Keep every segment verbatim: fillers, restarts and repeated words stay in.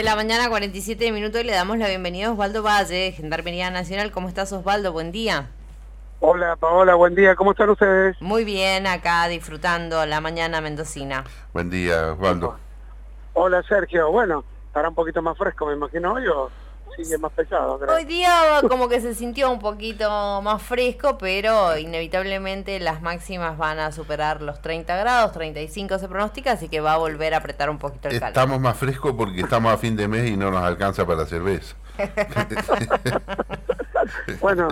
la mañana, cuarenta y siete minutos, y le damos la bienvenida a Osvaldo Valle, Gendarmería Nacional. ¿Cómo estás, Osvaldo? Buen día. Hola, Paola, buen día. ¿Cómo están ustedes? Muy bien, acá disfrutando la mañana mendocina. Buen día, Osvaldo. Hola, Sergio. Bueno, estará un poquito más fresco, me imagino hoy, o sigue más pesado, creo. Hoy día como que se sintió un poquito más fresco, pero inevitablemente las máximas van a superar los treinta grados, treinta y cinco se pronostica, así que va a volver a apretar un poquito el calor. Estamos más frescos porque estamos a fin de mes y no nos alcanza para la cerveza. Bueno,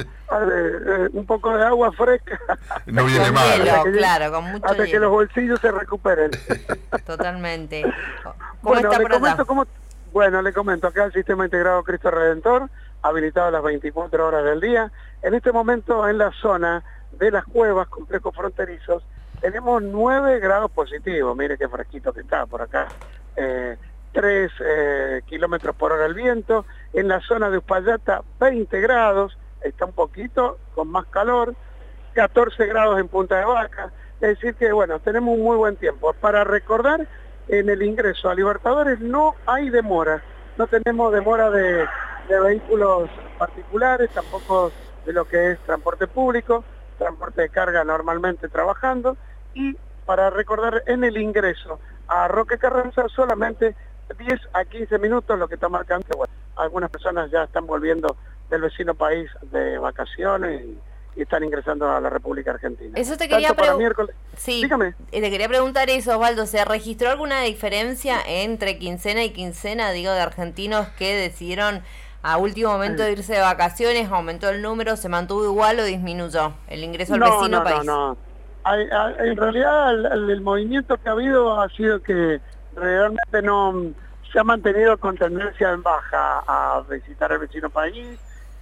eh, un poco de agua fresca. No viene mal. Hielo, claro, con mucho hasta hielo. que los bolsillos se recuperen. Totalmente. ¿Cómo Bueno, está le por allá? comento cómo, bueno, le comento acá el Sistema Integrado Cristo Redentor, habilitado las veinticuatro horas del día. En este momento, en la zona de las cuevas, complejos fronterizos, tenemos nueve grados positivos. Mire qué fresquito que está por acá. Eh, tres eh, kilómetros por hora el viento. En la zona de Uspallata, veinte grados, está un poquito con más calor, catorce grados en Punta de Vaca. Es decir que, bueno, tenemos un muy buen tiempo. Para recordar, en el ingreso a Libertadores no hay demora. No tenemos demora de, de vehículos particulares, tampoco de lo que es transporte público, transporte de carga normalmente trabajando. Y para recordar, en el ingreso a Roque Carranza solamente diez a quince minutos, lo que está marcando. Bueno, algunas personas ya están volviendo del vecino país de vacaciones y, y están ingresando a la República Argentina. Eso te quería preguntar. Sí, dígame. Te quería preguntar eso, Osvaldo. ¿Se registró alguna diferencia entre quincena y quincena, digo, de argentinos que decidieron a último momento de irse de vacaciones? ¿Aumentó el número? ¿Se mantuvo igual o disminuyó el ingreso al no, vecino no, país? No, no, hay, hay, en realidad el, el, el movimiento que ha habido ha sido que realmente no se ha mantenido con tendencia en baja a visitar el vecino país,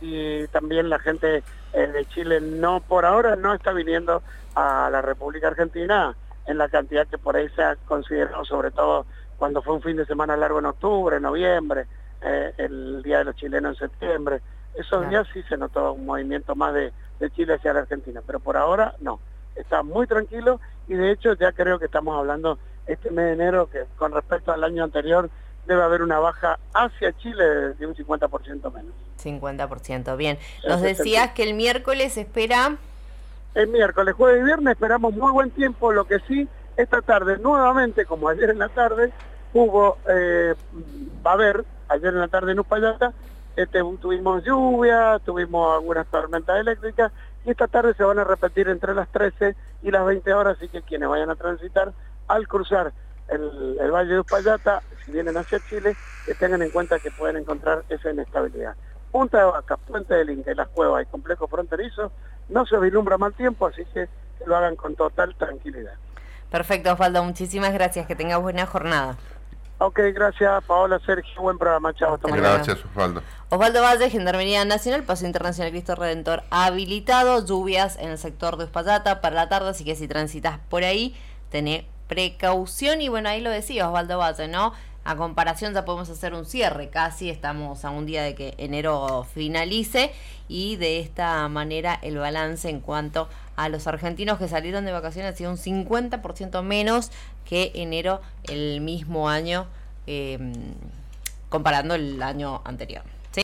y también la gente eh, de Chile no, por ahora no está viniendo a la República Argentina en la cantidad que por ahí se ha considerado, sobre todo cuando fue un fin de semana largo en octubre, noviembre, eh, el Día de los Chilenos en septiembre. Esos claro. días sí se notó un movimiento más de, de Chile hacia la Argentina, pero por ahora no. Está muy tranquilo, y de hecho ya creo que estamos hablando este mes de enero que con respecto al año anterior debe haber una baja hacia Chile de un cincuenta por ciento menos. cincuenta por ciento, bien. Nos decías que el miércoles espera... El miércoles, jueves y viernes esperamos muy buen tiempo. Lo que sí, esta tarde nuevamente, como ayer en la tarde, hubo, eh, va a haber, ayer en la tarde en Uspallata, este, tuvimos lluvia, tuvimos algunas tormentas eléctricas, y esta tarde se van a repetir entre las trece y las veinte horas, así que quienes vayan a transitar al cruzar el, el Valle de Uspallata, si vienen hacia Chile, que tengan en cuenta que pueden encontrar esa inestabilidad. Punta de Vaca, Puente del Inca, las cuevas y complejos fronterizos, no se vislumbra mal tiempo, así que, que lo hagan con total tranquilidad. Perfecto, Osvaldo, muchísimas gracias, que tengas buena jornada. Ok, gracias, Paola, Sergio, buen programa, chao. Gracias, Osvaldo. Osvaldo Valle, Gendarmería Nacional, Paso Internacional Cristo Redentor habilitado, lluvias en el sector de Uspallata para la tarde, así que si transitas por ahí, tené precaución. Y bueno, ahí lo decía Osvaldo Valle, ¿no? A comparación ya podemos hacer un cierre, casi estamos a un día de que enero finalice, y de esta manera el balance en cuanto a los argentinos que salieron de vacaciones ha sido un cincuenta por ciento menos que enero el mismo año, eh, comparando el año anterior.